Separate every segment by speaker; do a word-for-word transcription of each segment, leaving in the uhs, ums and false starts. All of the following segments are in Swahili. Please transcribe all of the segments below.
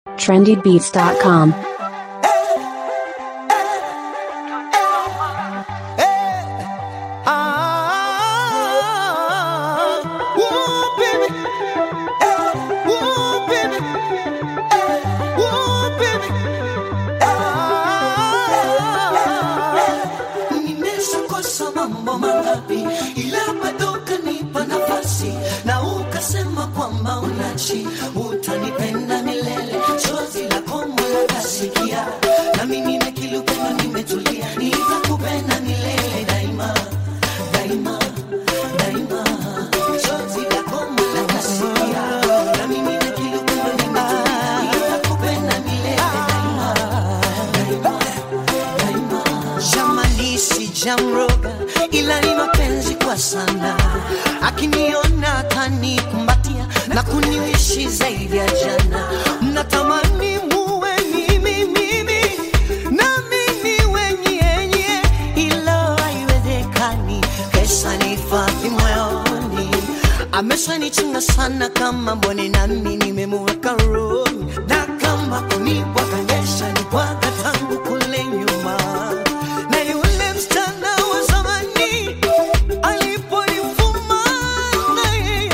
Speaker 1: trendy beats dot com.
Speaker 2: Utanipenda milele, chozi lako mola kasikia, nami nimekilupenda nimetulia, nitakupenda milele daima, daima, daima. Chozi lako mola kasikia, nami nimekilupenda nimetulia, nitakupenda milele daima, daima, daima. Jamani sijamroga, ila ni mapenzi kwa sana, akiniona kanikumbatia na kuniwishi zaidi ya jana. Mnatamani muwe mimi mimi na mimi wenyenye, ila haiwezekani, pesa nihifadhi moyoni. Ameshanichunga sana kama mboni, nami nimemuweka rohoni, na kama kunibwa kanyesha ni bwaga tangu kule nyuma. Na yule msichana wa zamani aliponifuma naye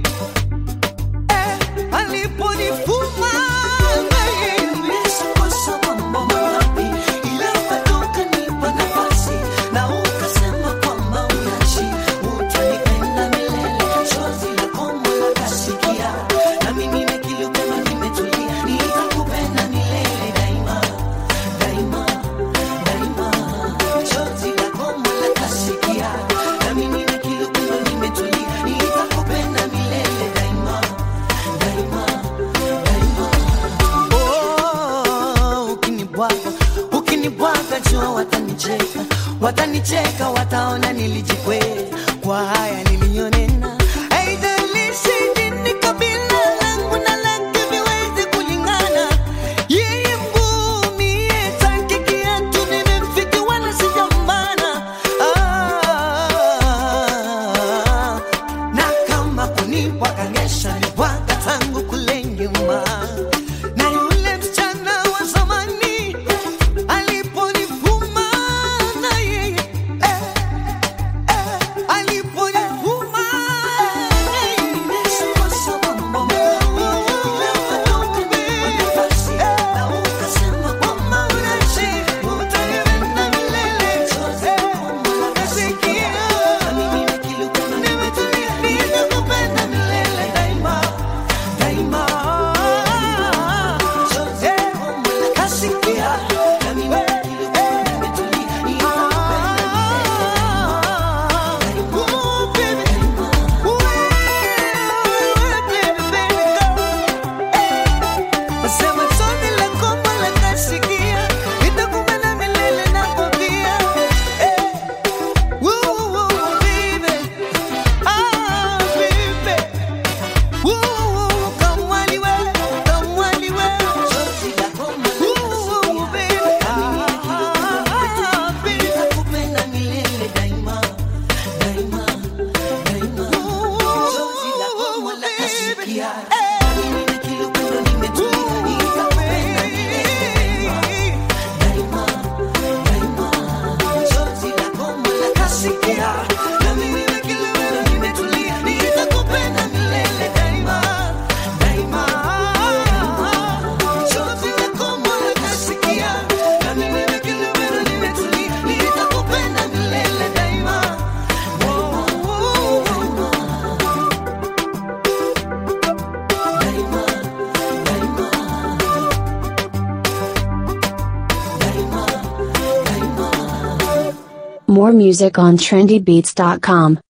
Speaker 2: aliponifuma naye nimekosa mambo mangapi, ila bado kanipa nafasi na ukasema kwamba unachi utanipenda milele. Chozi lako mola kasikia, nami nimekilupenda nimetulia, nitakupenda milele daima, daima, daima. Chozi lako mola kasikia, nami nimekilupenda nimetulia, nitakupenda milele daima, daima, daima. Oh, ukinibwaga, ukinibwaga jua watanicheka, watanicheka, wataona nilijikweza kwa haya niliyonena. Haijalishi dini, kabila langu na lake viweze kulingana. Yeye mguu, mie tanki kiatu, nimemfika wala sijambana. Ah, na kama kunibwa kanyesha ni bwaga tangu kule nyuma. Na yule msichana wa zamani aliponifuma naye, eh, eh, aliponifuma naye nimekosa mambo mengi, ila bado kanipa nafasi na ukasema kwamba unachi utanipenda milele. Chozi lako mola kasikia, nami nimekilupenda nimetulia, nitakupenda milele daima, daima. Chozi lako mola kasikia, nami nimekilupenda nimetulia, nitakupenda milele daima, daima, daima. Nasema chozi lako mola kasikia, nitakupenda milele nakwambia. Eh, woo, woo, baby. Ah, baby. Woo, kamwali we, kamwali we. Chozi lako mola kasikia, baby. Ah, baby. Nitakupenda milele daima, daima, daima. Chozi lako mola kasikia, nami nimekilupenda nimetulia, nitakupenda milele daima, daima, daima. Chozi lako mola kasikia, nami nimekilupenda nimetulia, nitakupenda milele daima, daima, daima. Chozi lako mola kasikia, nami nimekilupenda nimetulia, nitakupenda milele daima, daima, daima, daima, daima, daima.
Speaker 1: More music on trendy beats dot com.